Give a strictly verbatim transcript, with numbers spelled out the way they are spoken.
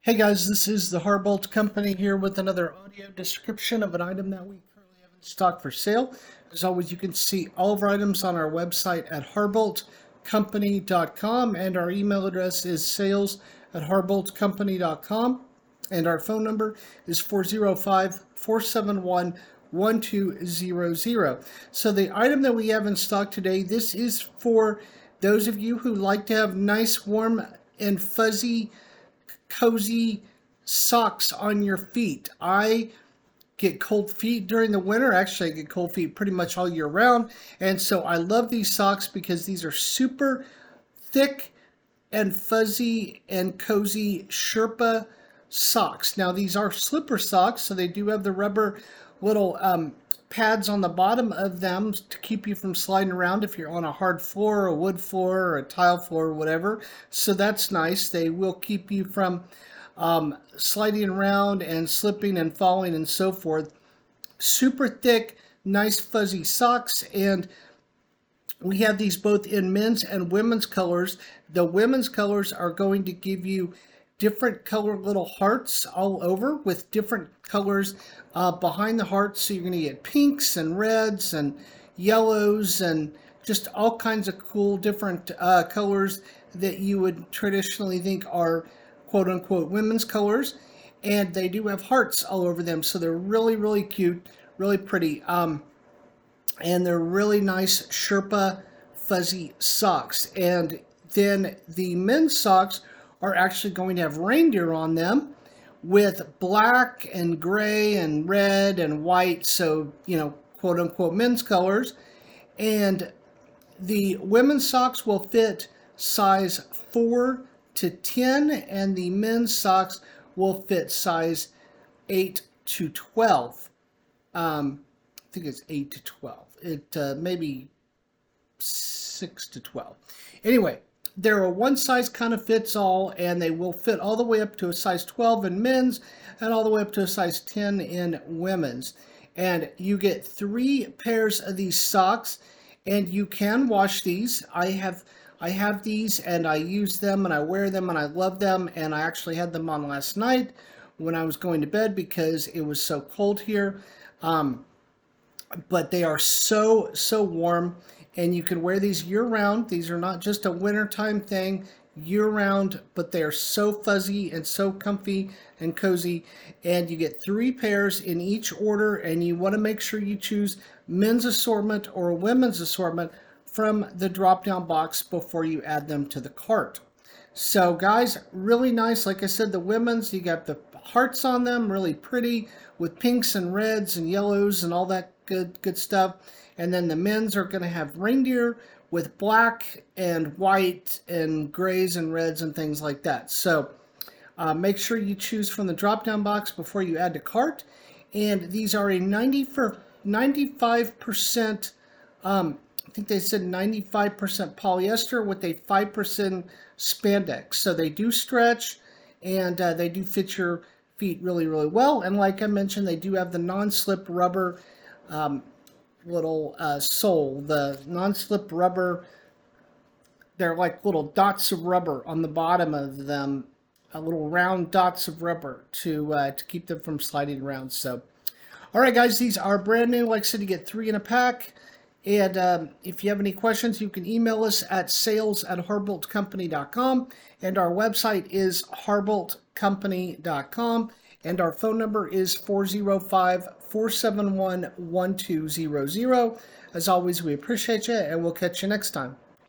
Hey guys, this is the Harbolt Company here with another audio description of an item that we currently have in stock for sale. As always, you can see all of our items on our website at harbolt company dot com, and our email address is sales at harbolt company dot com, and our phone number is four zero five, four seven one, one two zero zero. So the item that we have in stock today, this is for those of you who like to have nice, warm, and fuzzy cozy socks on your feet. I get cold feet during the winter. Actually, I get cold feet pretty much all year round. And so I love these socks because these are super thick and fuzzy and cozy Sherpa socks. Now, these are slipper socks, so they do have the rubber little um, pads on the bottom of them to keep you from sliding around if you're on a hard floor, a wood floor, or a tile floor, or whatever. So that's nice. They will keep you from um, sliding around and slipping and falling and so forth. Super thick, nice fuzzy socks, and we have these both in men's and women's colors. The women's colors are going to give you different color little hearts all over with different colors uh, behind the hearts. So you're going to get pinks and reds and yellows and just all kinds of cool different uh, colors that you would traditionally think are quote unquote women's colors. And they do have hearts all over them. So they're really, really cute, really pretty. Um, and they're really nice Sherpa fuzzy socks. And then the men's socks are actually going to have reindeer on them with black and gray and red and white, so, you know, quote unquote men's colors. And the women's socks will fit size four to ten, and the men's socks will fit size eight to twelve. Um, I think it's eight to twelve. It uh, maybe six to twelve. Anyway, they're a one size kind of fits all, and they will fit all the way up to a size twelve in men's and all the way up to a size ten in women's. And you get three pairs of these socks, and you can wash these. I have I have these, and I use them, and I wear them, and I love them. And I actually had them on last night when I was going to bed because it was so cold here. Um, but they are so, so warm. And you can wear these year-round. These are not just a wintertime thing, year-round, but they are so fuzzy and so comfy and cozy. And you get three pairs in each order, and you want to make sure you choose men's assortment or women's assortment from the drop-down box before you add them to the cart. So guys, really nice. Like I said, the women's, you got the hearts on them, really pretty, with pinks and reds and yellows and all that good, good stuff. And then the men's are going to have reindeer with black and white and grays and reds and things like that. So uh, make sure you choose from the drop-down box before you add to cart. And these are a ninety for ninety-five percent, um, I think they said ninety-five percent polyester with a five percent spandex. So they do stretch, and uh, they do fit your feet really, really well. And like I mentioned, they do have the non-slip rubber um, little uh, sole, the non-slip rubber. They're like little dots of rubber on the bottom of them, uh, little round dots of rubber to uh, to keep them from sliding around. So, all right, guys, these are brand new. Like I said, you get three in a pack. And um, if you have any questions, you can email us at sales at harbolt company dot com. And our website is harbolt company dot com. And our phone number is four zero five, four seven one, one two zero zero. As always, we appreciate you, and we'll catch you next time.